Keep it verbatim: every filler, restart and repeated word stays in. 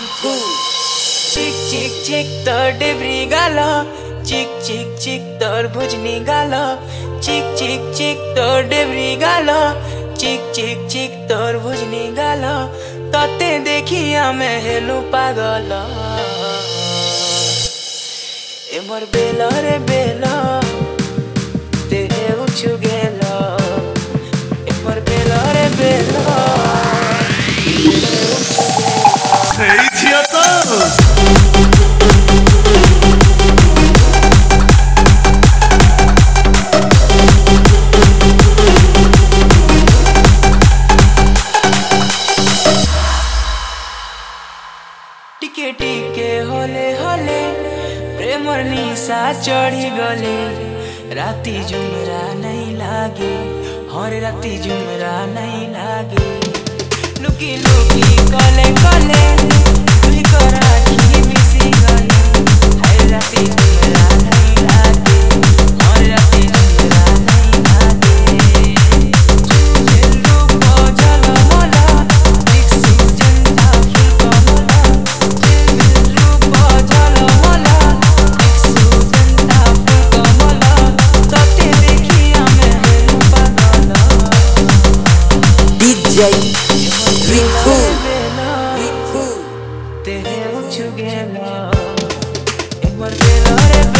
Riku. चिक चिक चिक तोर डेब्री गाल चिक चिक चिक तोर भुजनी गाल चिक चिक चिक तोर डेब्री गाल चिक चिक चिक तोर भुजनी गाल तते देखिया मैं हेलु पागल ए मोर बेला रे बेला ते उछु गेला ए मोर बेला रे बेला Hey, Tiato! टिके टिके होले होले प्रेमर निशा चढ़ी गले राती जुमरा नहीं लागे हर राती जुमरा नहीं लागे लुकी लुकी कले कले तुही करा की मिसी गले हर राती जुमरा नहीं लागे हर राती जुमरा नहीं लागे चेलू बजल होला दिक्सी जनता फुल कमला चेलू बजल होला दिक्सी जनता फुल कमला तते देखिया मैं हेलु पागल D J Riku. Riku. तेरे उछु गेला एक बार बेला रे